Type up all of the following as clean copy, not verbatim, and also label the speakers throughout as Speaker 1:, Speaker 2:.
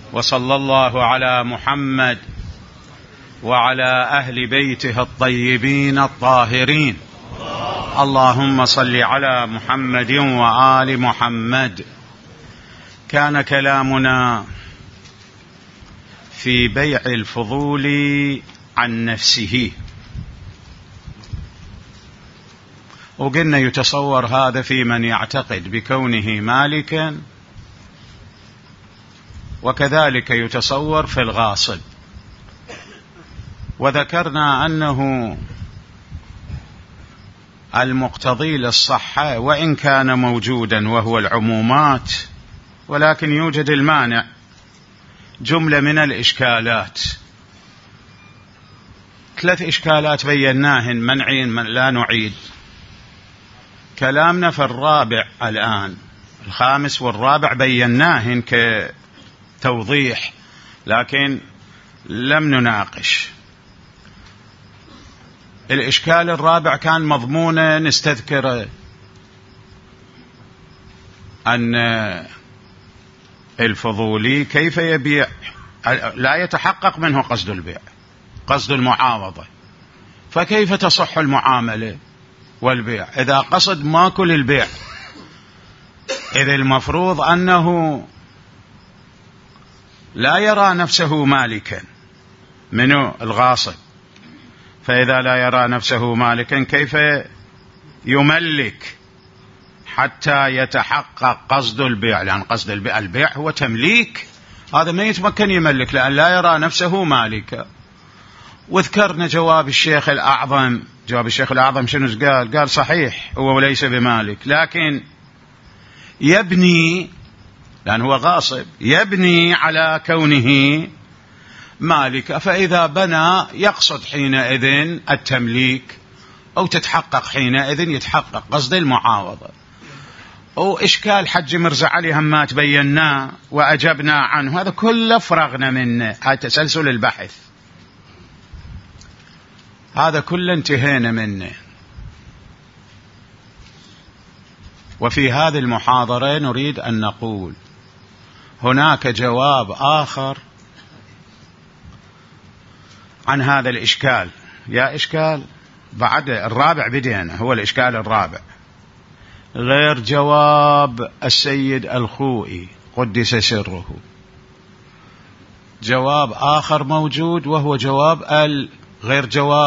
Speaker 1: وصلى الله على محمد وعلى أهل بيته الطيبين الطاهرين. اللهم صل على محمد وآل محمد. كان كلامنا في بيع الفضول عن نفسه، وقلنا يتصور هذا في من يعتقد بكونه مالكا، وكذلك يتصور في الغاصب. وذكرنا أنه المقتضي للصحة وإن كان موجودا وهو العمومات، ولكن يوجد المانع، جملة من الإشكالات، 3 إشكالات بيناهن منعين لا نعيد كلامنا في الرابع الآن. الخامس والرابع بيناهن كتوضيح، لكن لم نناقش. الإشكال الرابع كان مضمونه نستذكر أن الفضولي كيف يبيع لا يتحقق منه قصد البيع، قصد المعاوضة، فكيف تصح المعاملة والبيع إذا قصد ماكل البيع؟ إذ المفروض أنه لا يرى نفسه مالكا منه الغاصب، فإذا لا يرى نفسه مالكا كيف يملك حتى يتحقق قصد البيع؟ لأن قصد البيع هو تمليك، هذا ما يتمكن يملك لأن لا يرى نفسه مالكا. وذكرنا جواب الشيخ الأعظم. جواب الشيخ الأعظم شنو قال؟ قال صحيح هو ليس بمالك، لكن يبني، لأن هو غاصب، يبني على كونه مالك، فإذا بنى يقصد حينئذ التمليك، أو تتحقق حينئذ يتحقق قصد المعاوضة. أو إشكال حج مرزا علي همات بيناه وأجبنا عنه، هذا كله فرغنا منه، هذا تسلسل البحث، هذا كله انتهينا منه. وفي هذه المحاضرة نريد أن نقول هناك جواب آخر عن هذا الإشكال. يا إشكال بعد الرابع بدينا، هو الإشكال الرابع، غير جواب السيد الخوئي قدس سره. جواب آخر موجود، وهو جواب غير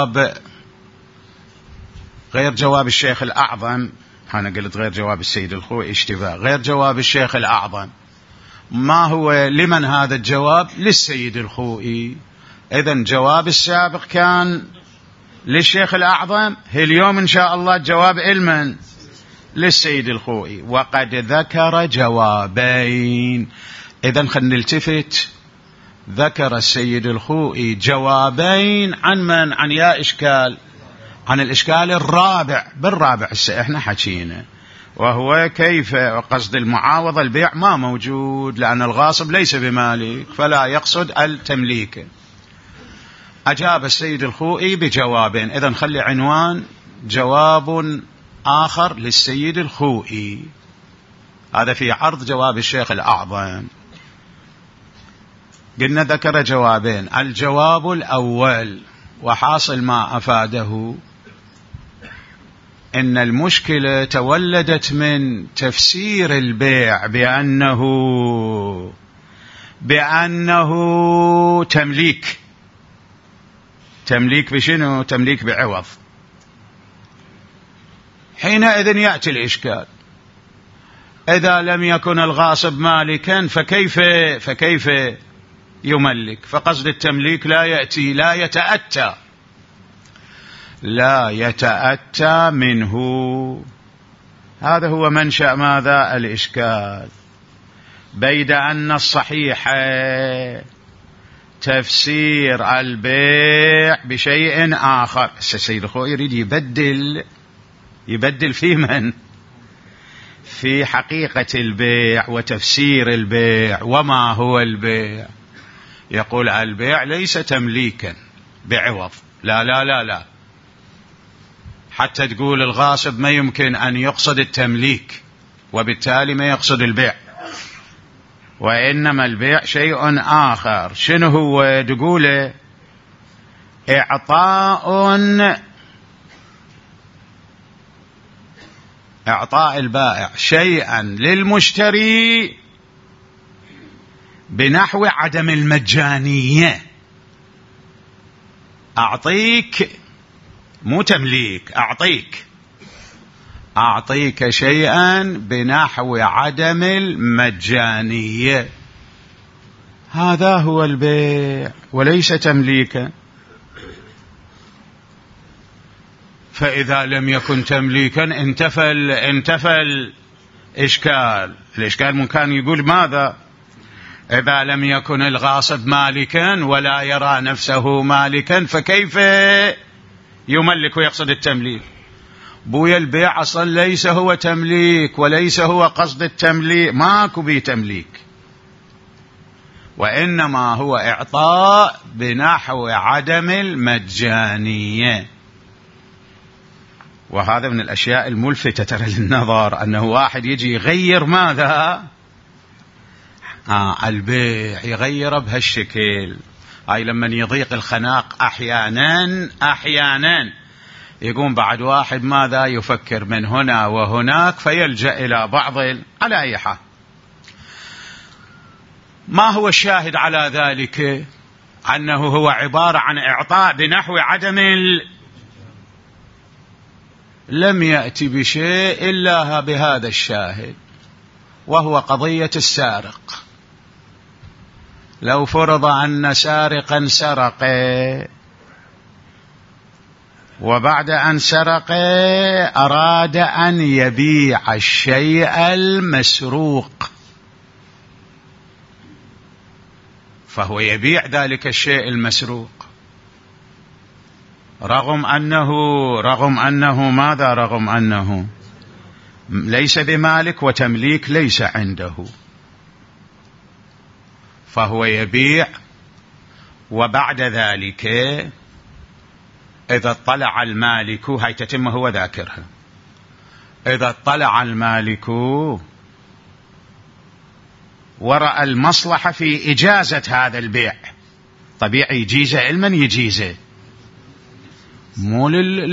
Speaker 1: جواب الشيخ الأعظم. أنا قلت غير جواب السيد الخوئي، اشتباه، غير جواب الشيخ الأعظم. ما هو لمن هذا الجواب؟ للسيد الخوئي. إذن جواب السابق كان للشيخ الأعظم، اليوم إن شاء الله الجواب إلمن؟ للسيد الخوئي. وقد ذكر جوابين. إذن خلنا نلتفت، ذكر السيد الخوئي جوابين عن من؟ عن يا إشكال، عن الإشكال الرابع. بالرابع احنا حكينا، وهو كيف قصد المعاوضة البيع ما موجود، لأن الغاصب ليس بمالك فلا يقصد التمليك. أجاب السيد الخوئي بجوابين. إذن خلي عنوان جواب آخر للسيد الخوئي، هذا في عرض جواب الشيخ الأعظم. قلنا ذكر جوابين. الجواب الأول وحاصل ما أفاده إن المشكلة تولدت من تفسير البيع بأنه تمليك. تمليك بشنو؟ تمليك بعوض. حينئذ يأتي الإشكال، إذا لم يكن الغاصب مالكا فكيف يملك؟ فقصد التمليك لا يتأتى منه. هذا هو منشأ ماذا؟ الإشكال. بيد أن الصحيح تفسير البيع بشيء آخر. السيد الخوئي يريد يبدل في من؟ في حقيقة البيع وتفسير البيع. وما هو البيع؟ يقول البيع ليس تمليكا بعوض، لا لا لا لا، حتى تقول الغاصب ما يمكن أن يقصد التمليك وبالتالي ما يقصد البيع. وإنما البيع شيء آخر. شنو هو؟ تقوله إعطاء البائع شيئا للمشتري بنحو عدم المجانية. أعطيك، مو تمليك، أعطيك شيئا بنحو عدم المجانية. هذا هو البيع وليس تمليكا. فإذا لم يكن تمليكا انتفى الإشكال ممكن يقول ماذا؟ إذا لم يكن الغاصب مالكا ولا يرى نفسه مالكا فكيف يملك ويقصد التمليك؟ بويا البيع أصلا ليس هو تمليك وليس هو قصد التمليك، ماكو بيه تمليك، وإنما هو إعطاء بنحو عدم المجانية. وهذا من الأشياء الملفتة ترى للنظر، أنه واحد يجي يغير ماذا؟ البيع يغيره بهالشكل. هاي لما يضيق الخناق أحيانا يقوم بعد واحد ماذا؟ يفكر من هنا وهناك فيلجأ إلى بعض. على أي حال، ما هو الشاهد على ذلك؟ أنه هو عبارة عن إعطاء بنحو عدم لم يأتي بشيء إلا بهذا الشاهد، وهو قضية السارق. لو فرض أن سارقا سرق وبعد أن سرق أراد أن يبيع الشيء المسروق، فهو يبيع ذلك الشيء المسروق رغم أنه ماذا؟ رغم أنه ليس بمالك وتمليك ليس عنده، فهو يبيع. وبعد ذلك إذا اطلع المالك، هاي تتم هو ذاكرها، إذا اطلع المالك ورأى المصلحة في إجازة هذا البيع، طبيعي يجيزه علما، يجيزه مو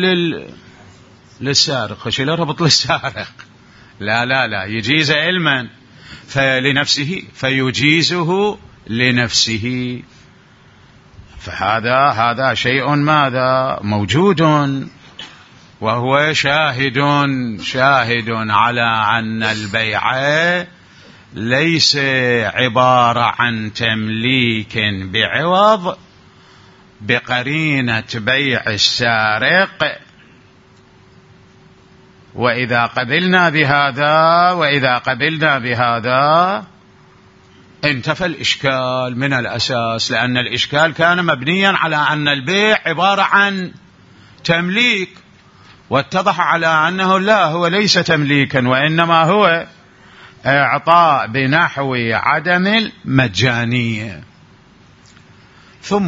Speaker 1: للسارق، خشي له ربط للسارق، لا يجيزه علما فلنفسه فيجيزه لنفسه. فهذا شيء ماذا؟ موجود، وهو شاهد على أن البيع ليس عبارة عن تمليك بعوض بقرينة بيع السارق. وإذا قبلنا بهذا انتفى الإشكال من الأساس، لأن الإشكال كان مبنيا على أن البيع عبارة عن تمليك، واتضح على أنه لا، هو ليس تمليكا وإنما هو إعطاء بنحو عدم المجانية. ثم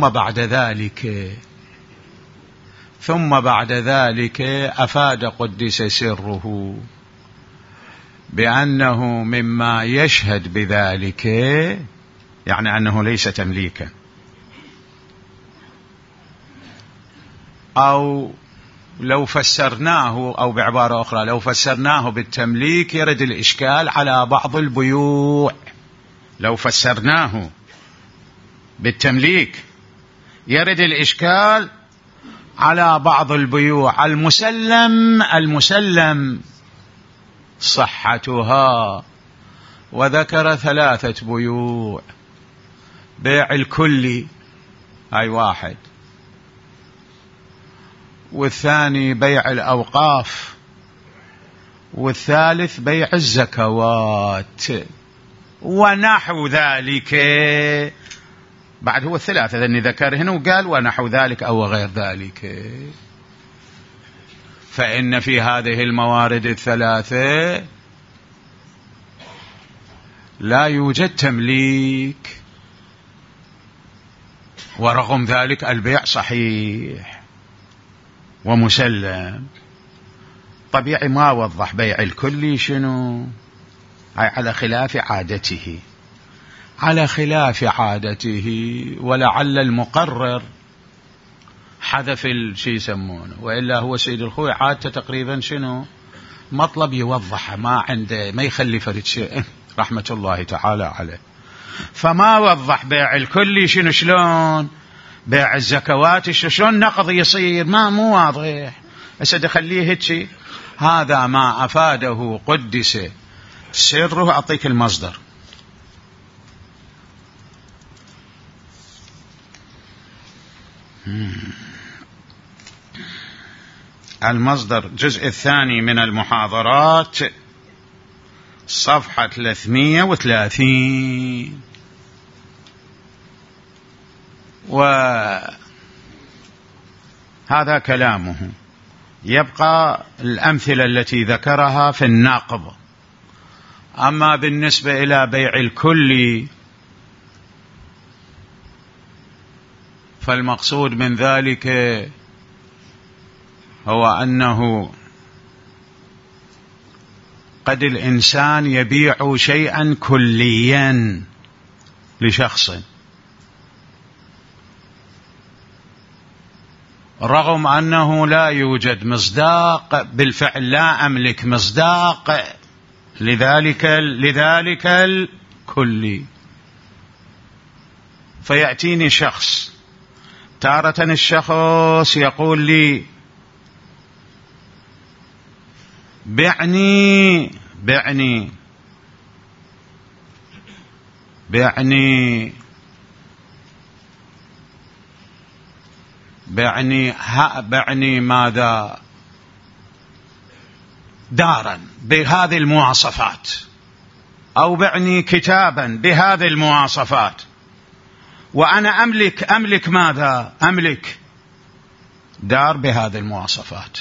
Speaker 1: بعد ذلك أفاد قدس سره بأنه مما يشهد بذلك، يعني أنه ليس تمليكا، أو لو فسرناه، أو بعبارة أخرى لو فسرناه بالتمليك يرد الإشكال على بعض البيوع. لو فسرناه بالتمليك يرد الإشكال على بعض البيوع المسلم صحتها. وذكر 3 بيوع: بيع الكلي، هاي واحد، والثاني بيع الأوقاف، والثالث بيع الزكوات ونحو ذلك. بعد هو 3 لأني ذكر هنا وقال ونحو ذلك أو غير ذلك. فإن في هذه الموارد 3 لا يوجد تمليك، ورغم ذلك البيع صحيح ومسلم. طبيعي ما وضح بيع الكلي شنو، هاي على خلاف عادته، على خلاف عادته، ولعل المقرر حذف شي يسمونه، وإلا هو سيد الخوي عادته تقريبا شنو مطلب يوضح، ما عنده ما يخلي فرد شيء رحمة الله تعالى عليه. فما وضح بيع الكلي شنو شلون، بيع الزكوات شلون نقض يصير، ما مو واضح. أسد خليه هيك، هذا ما أفاده قدس سره. أعطيك المصدر. المصدر الجزء الثاني من المحاضرات صفحة 330. وهذا كلامه. يبقى الأمثلة التي ذكرها في الناقض. أما بالنسبة إلى بيع الكلي فالمقصود من ذلك هو أنه قد الإنسان يبيع شيئا كليا لشخص رغم أنه لا يوجد مصداق بالفعل، لا أملك مصداق لذلك الكلي. فيأتيني شخص، تارة الشخص يقول لي بعني ماذا؟ دارا بهذه المواصفات، أو بعني كتابا بهذه المواصفات، وأنا أملك ماذا؟ أملك دار بهذه المواصفات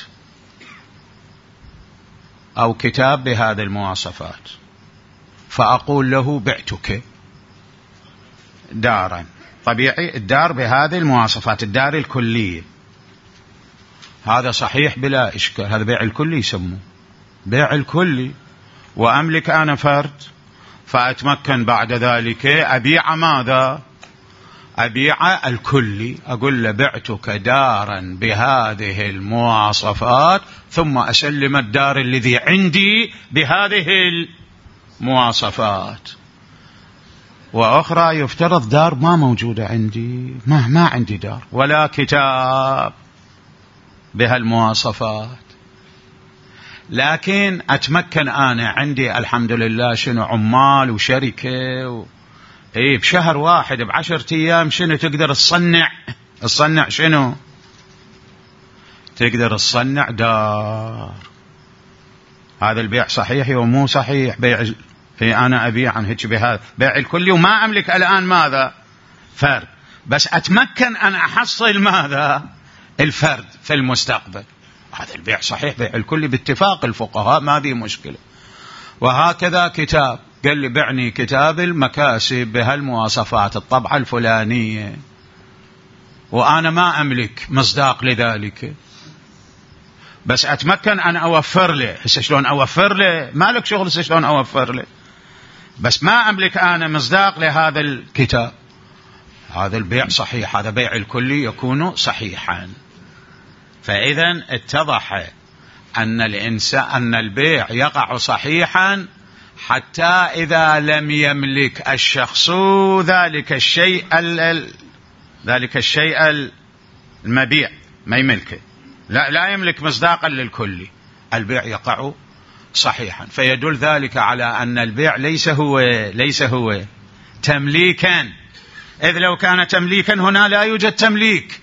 Speaker 1: أو كتاب بهذه المواصفات. فأقول له بعتك دارا. طبيعي الدار بهذه المواصفات، الدار الكلية. هذا صحيح بلا إشكال، هذا بيع الكلي يسموه بيع الكلي. وأملك أنا فرد، فأتمكن بعد ذلك أبيع ماذا؟ أبيع الكلي. أقول له بعتك دارا بهذه المواصفات، ثم أسلم الدار الذي عندي بهذه المواصفات. وأخرى يفترض دار ما موجودة عندي، ما عندي دار ولا كتاب بهالمواصفات، لكن أتمكن أنا عندي الحمد لله شنو عمال وشركة بشهر واحد ب10 أيام شنو تقدر تصنع شنو تقدر تصنع دار. هذا البيع صحيح ومو صحيح؟ بيع أنا أبيع عن هيك بهذا بيع الكلي، وما أملك الآن ماذا؟ فرد، بس أتمكن أن أحصل ماذا؟ الفرد في المستقبل. هذا البيع صحيح بيع الكلي باتفاق الفقهاء، ما دي مشكلة. وهكذا كتاب، قال لي بعني كتاب المكاسب بهالمواصفات الطبعة الفلانية، وأنا ما أملك مصداق لذلك، بس أتمكن أن أوفر له. هسه شلون أوفر له؟ ما لك شغل شلون أوفر له، بس ما أملك أنا مصداق لهذا الكتاب. هذا البيع صحيح، هذا بيع الكلي يكون صحيحا. فإذا اتضح أن البيع يقع صحيحا حتى إذا لم يملك الشخص ذلك الشيء المبيع، ما يملكه، لا يملك مصداقا للكلي، البيع يقع صحيحا. فيدل ذلك على أن البيع ليس هو تمليكا، إذ لو كان تمليكا هنا لا يوجد تمليك،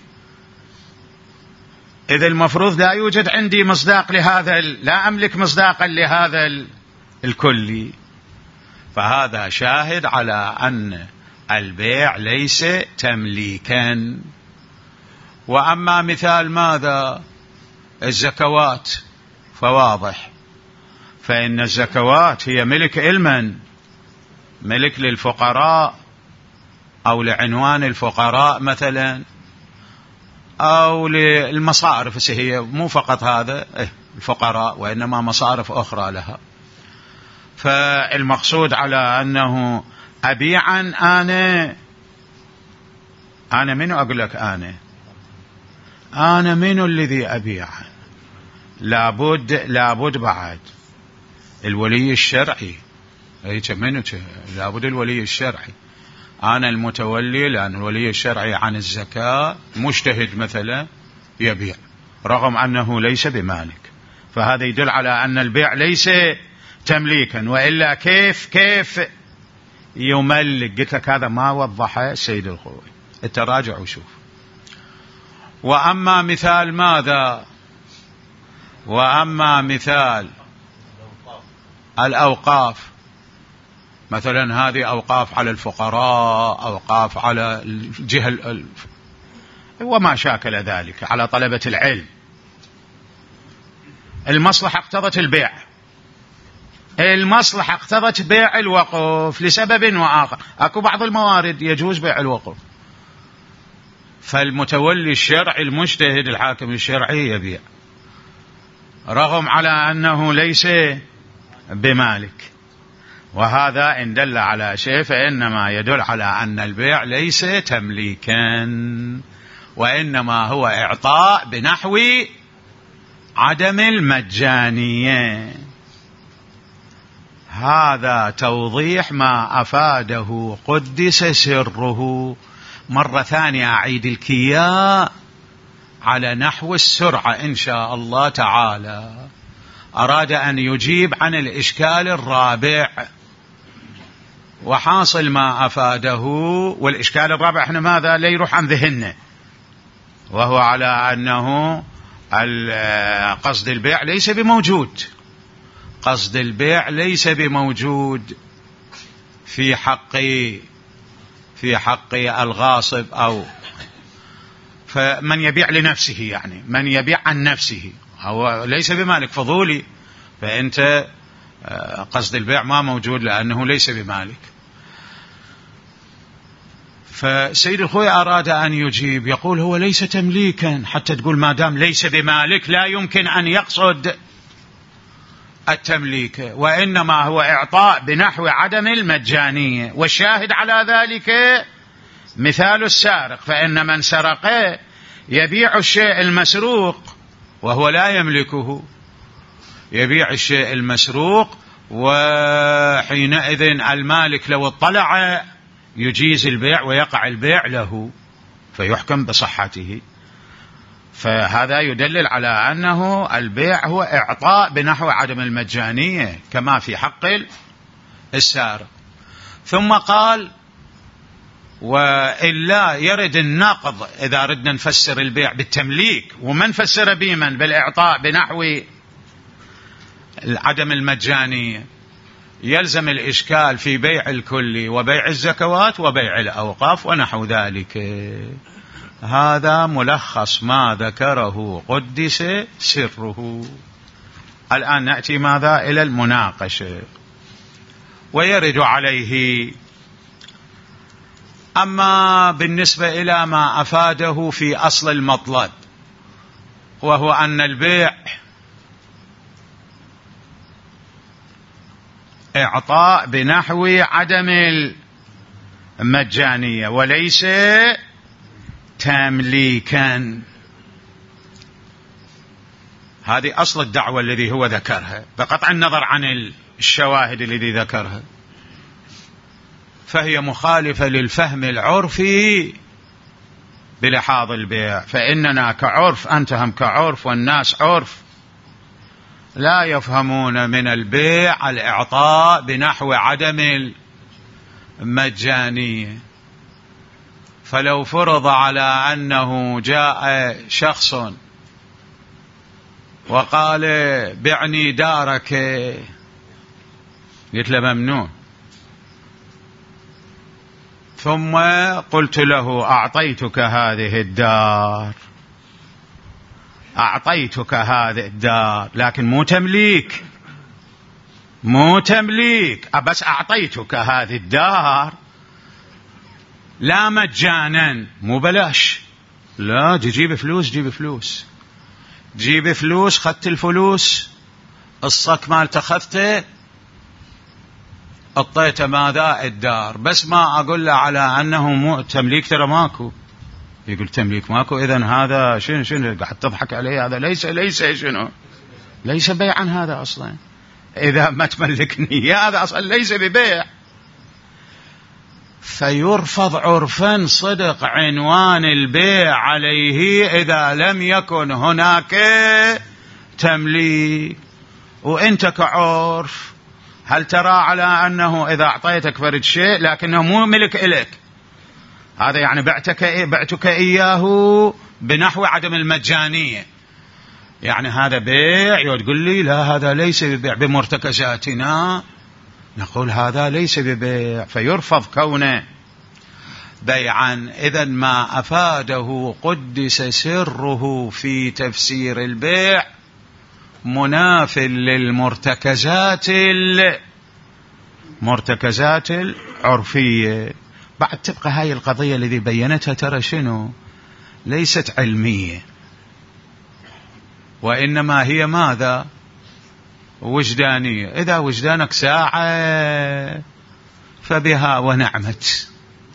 Speaker 1: إذ المفروض لا يوجد عندي مصداق لهذا، لا أملك مصداقا لهذا الكلي. فهذا شاهد على أن البيع ليس تمليكا. وأما مثال ماذا؟ الزكوات، فواضح، فإن الزكوات هي ملك المن؟ ملك للفقراء أو لعنوان الفقراء مثلا، أو للمصارف. هي مو فقط هذا الفقراء، وإنما مصارف أخرى لها. فالمقصود على أنه أبيعا أنا من أقول لك أنا من الذي أبيعا؟ لابد بعد الولي الشرعي، لابد الولي الشرعي. أنا المتولي، لأن الولي الشرعي عن الزكاة مجتهد مثلا يبيع رغم أنه ليس بمالك، فهذا يدل على أن البيع ليس تمليكا، وإلا كيف يملك؟ قلت لك هذا ما وضحه السيد الخوئي، التراجع وشوف. وأما مثال ماذا؟ وأما مثال الأوقاف، مثلا هذه أوقاف على الفقراء، أوقاف على الجهة وما شاكل ذلك، على طلبة العلم. المصلحة اقتضت البيع، المصلحة اقتضت بيع الوقف لسبب وآخر. أكو بعض الموارد يجوز بيع الوقف، فالمتولي الشرعي المجتهد الحاكم الشرعي يبيع رغم على أنه ليس بمالك. وهذا إن دل على شيء فإنما يدل على أن البيع ليس تمليكا، وإنما هو إعطاء بنحو عدم المجانية. هذا توضيح ما أفاده قدس سره. مرة ثانية أعيد الكياء على نحو السرعة إن شاء الله تعالى. أراد أن يجيب عن الإشكال الرابع، وحاصل ما أفاده. والإشكال الرابع احنا ماذا لا يروح عن ذهننا، وهو على أنه قصد البيع ليس بموجود، قصد البيع ليس بموجود في حق الغاصب، أو فمن يبيع لنفسه، يعني من يبيع عن نفسه هو ليس بمالك فضولي، فأنت قصد البيع ما موجود لأنه ليس بمالك. فسيد الخوئي أراد أن يجيب، يقول هو ليس تمليكا، حتى تقول ما دام ليس بمالك لا يمكن أن يقصد التمليك، وإنما هو إعطاء بنحو عدم المجانية. والشاهد على ذلك مثال السارق، فإن من سرق يبيع الشيء المسروق وهو لا يملكه، يبيع الشيء المسروق، وحينئذ المالك لو اطلع يجيز البيع ويقع البيع له فيحكم بصحته. فهذا يدلل على أنه البيع هو إعطاء بنحو عدم المجانية كما في حق السارق. ثم قال وإلا يرد النقض إذا ردنا نفسر البيع بالتمليك، وما نفسر بمن بالإعطاء بنحو عدم المجانية، يلزم الإشكال في بيع الكل وبيع الزكوات وبيع الأوقاف ونحو ذلك. هذا ملخص ما ذكره قدس سره. الآن نأتي ماذا إلى المناقشة، ويرد عليه. أما بالنسبة إلى ما أفاده في أصل المطلب، وهو أن البيع إعطاء بنحو عدم المجانية وليس تمليكا، هذه أصل الدعوة الذي هو ذكرها بقطع النظر عن الشواهد الذي ذكرها، فهي مخالفة للفهم العرفي بلحاظ البيع. فإننا كعرف، أنت هم كعرف والناس عرف، لا يفهمون من البيع الإعطاء بنحو عدم المجانية. فلو فرض على أنه جاء شخص وقال بعني دارك، قلت له ممنوع، ثم قلت له أعطيتك هذه الدار، أعطيتك هذه الدار لكن مو تمليك، بس أعطيتك هذه الدار لا مجانا، مو بلاش، لا جيب فلوس، خدت الفلوس، الصك مال تخذته، اعطيته ماذا؟ الدار، بس ما أقول له على أنه تمليك، ترى ماكو. يقول تمليك ماكو، إذن هذا شنو قاعد تضحك عليه؟ هذا ليس شنو، ليس بيعا هذا أصلا. إذا ما تملكني هذا أصلا ليس ببيع. فيرفض عرفا صدق عنوان البيع عليه إذا لم يكن هناك تمليك. وإنت كعرف هل ترى على أنه إذا أعطيتك فرد شيء لكنه مو ملك إليك، هذا يعني بعتك إياه بنحو عدم المجانية، يعني هذا بيع؟ وتقول لي لا هذا ليس ببيع، بمرتكزاتنا نقول هذا ليس ببيع، فيرفض كونه بيعا. إذن ما أفاده قدس سره في تفسير البيع مناف للمرتكزات العرفية. بعد تبقى هاي القضية الذي بينتها ترى شنو، ليست علمية، وإنما هي ماذا؟ وجدانية. إذا وجدانك ساعة فبها ونعمت،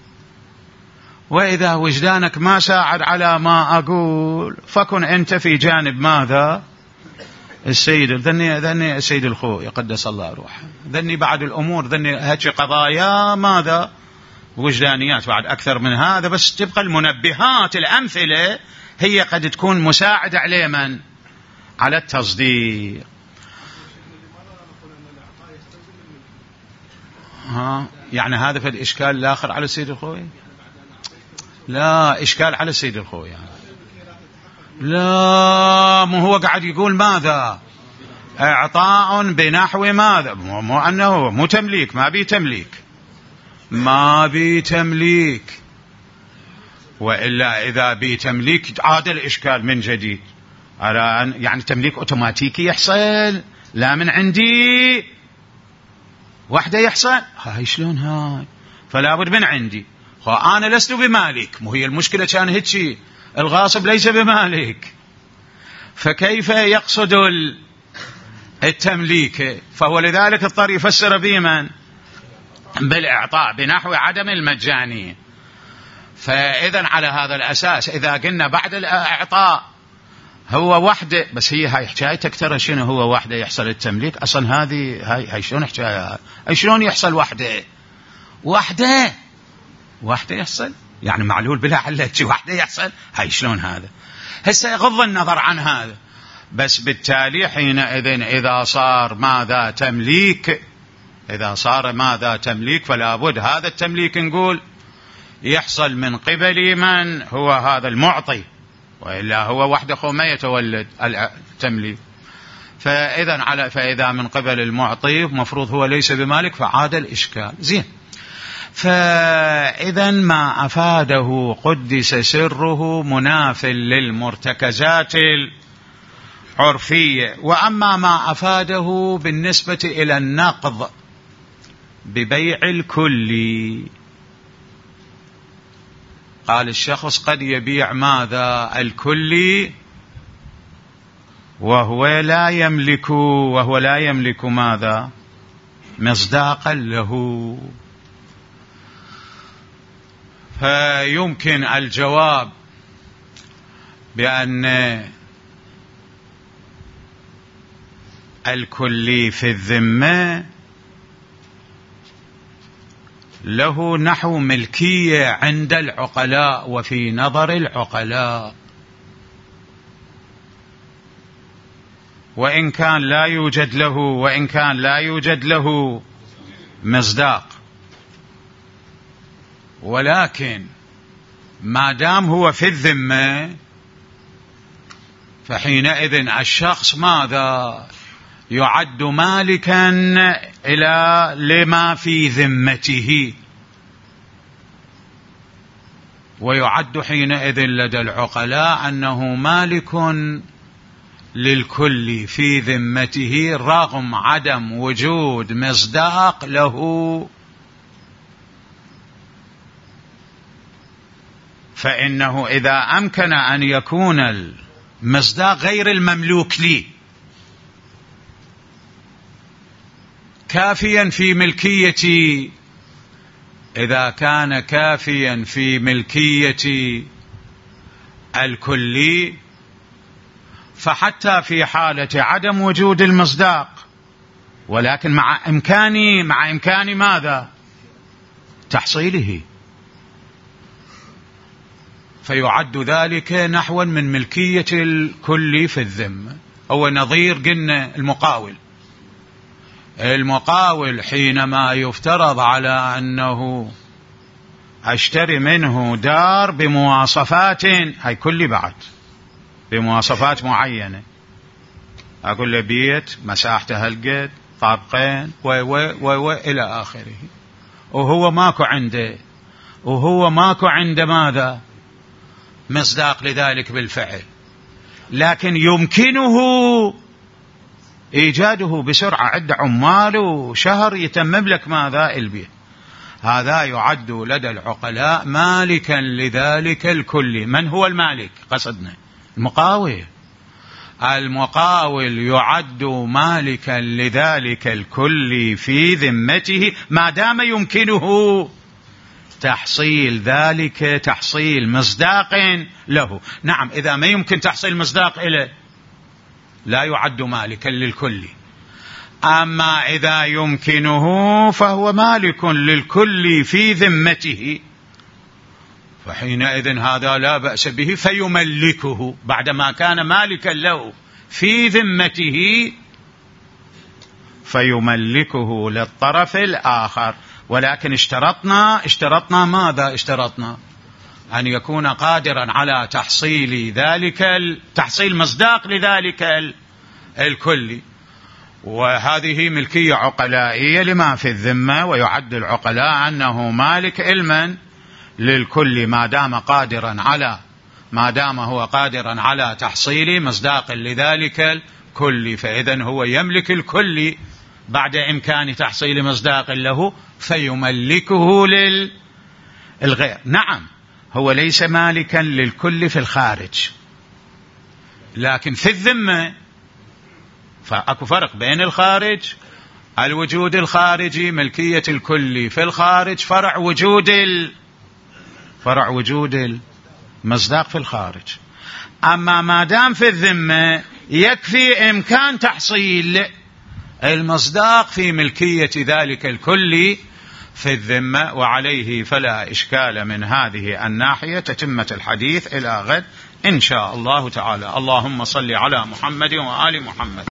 Speaker 1: وإذا وجدانك ما ساعد على ما أقول فكن أنت في جانب ماذا؟ السيد. ذني السيد الخوئي قدس الله روحه، ذني بعد الأمور، ذني هاتش قضايا ماذا؟ وجدانيات بعد أكثر من هذا، بس تبقى المنبهات الأمثلة هي قد تكون مساعدة على من؟ على التصديق. يعني هذا في الإشكال الآخر على السيد الخوئي؟ لا إشكال على السيد الخوئي يعني. لا، مو هو قاعد يقول ماذا؟ إعطاء بنحو ماذا؟ مو أنه مو تمليك، ما بتمليك، وإلا إذا بتمليك عاد الإشكال من جديد على أن يعني تمليك أوتوماتيكي يحصل، لا من عندي واحدة يحصل. هاي شلون هاي؟ فلا بد من عندي، أنا لست بمالك. مو هي المشكلة كان هيك، الغاصب ليس بمالك، فكيف يقصد التمليك؟ فهو لذلك اضطر يفسر بمن؟ بالإعطاء بنحو عدم المجانية. فإذا على هذا الأساس إذا قلنا بعد الإعطاء هو وحده، بس هي حكايتك ترى شنو هو وحده يحصل التمليك أصلا؟ هاي شلون حكاية؟ أي شلون يحصل وحده يحصل؟ يعني معلول بلا علة وحده يحصل؟ هاي شلون هذا؟ هسه يغض النظر عن هذا، بس بالتالي حينئذ إذا صار ماذا تمليك فلا بد هذا التمليك نقول يحصل من قبل من؟ هو هذا المعطي، وإلا هو وحده ما يتولد التمليك. فإذا من قبل المعطي مفروض هو ليس بمالك، فعاد الإشكال. زين. فإذا ما أفاده قدس سره مناف للمرتكزات العرفية. وأما ما أفاده بالنسبة إلى النقض ببيع الكلي، قال الشخص قد يبيع ماذا؟ الكلي وهو لا يملك ماذا؟ مصداقا له. فيمكن الجواب بأن الكلي في الذمة له نحو ملكية عند العقلاء وفي نظر العقلاء، وإن كان لا يوجد له مصداق، ولكن ما دام هو في الذمة فحينئذ الشخص ماذا؟ يعد مالكا لما في ذمته، ويعد حينئذ لدى العقلاء أنه مالك للكل في ذمته رغم عدم وجود مصداق له. فإنه إذا أمكن أن يكون المصداق غير المملوك لي كافيا في ملكيتي، إذا كان كافيا في ملكية الكلي فحتى في حالة عدم وجود المصداق، ولكن مع إمكاني ماذا؟ تحصيله، فيعد ذلك نحوا من ملكية الكلي في الذمة. هو نظير قلنا المقاول حينما يفترض على أنه أشتري منه دار بمواصفات، هاي كل بعد بمواصفات معينة، أقول له بيت مساحته هالقد، طابقين و إلى آخره، وهو ماكو عنده ماذا؟ مصداق لذلك بالفعل، لكن يمكنه إيجاده بسرعة، عند عمال وشهر يتمم لك ماذا؟ البيت. هذا يعد لدى العقلاء مالكا لذلك الكل. من هو المالك؟ قصدنا المقاول يعد مالكا لذلك الكل في ذمته ما دام يمكنه تحصيل ذلك، تحصيل مصداق له. نعم، إذا ما يمكن تحصيل مصداق إليه لا يعد مالكا للكل، أما إذا يمكنه فهو مالك للكل في ذمته، فحينئذ هذا لا بأس به، فيملكه بعدما كان مالكا له في ذمته، فيملكه للطرف الآخر. ولكن اشترطنا ماذا؟ اشترطنا أن يكون قادرا على تحصيل ذلك، تحصيل مصداق لذلك الكل. وهذه ملكية عقلائية لما في الذمة، ويعد العقلاء أنه مالك علما للكل ما دام هو قادرا على تحصيل مصداق لذلك الكل، فإذن هو يملك الكل بعد إمكان تحصيل مصداق له، فيملكه للغير. نعم، هو ليس مالكا للكل في الخارج، لكن في الذمة فأكو فرق بين الخارج، الوجود الخارجي ملكية الكل في الخارج، فرع وجود المصداق في الخارج. أما ما دام في الذمة يكفي إمكان تحصيل المصداق في ملكية ذلك الكل في الذمة، وعليه فلا إشكال من هذه الناحية. تتمة الحديث إلى غد إن شاء الله تعالى. اللهم صل على محمد وآل محمد.